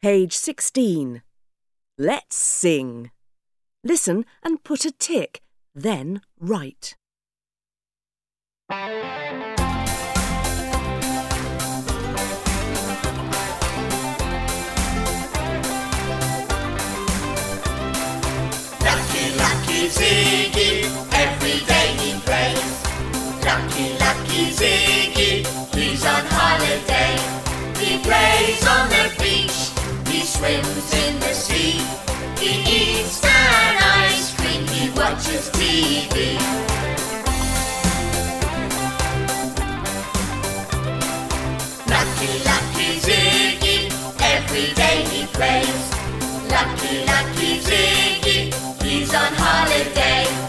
Page 16. Let's sing. Listen and put a tick, then write. Lucky, lucky Ziggy, every day he plays. Lucky, lucky Ziggy, he's on holiday. He plays on the beach, he swims in the sea. He eats an ice cream, he watches TV. Lucky, lucky Ziggy, every day he plays. Lucky, lucky Ziggy, he's on holiday.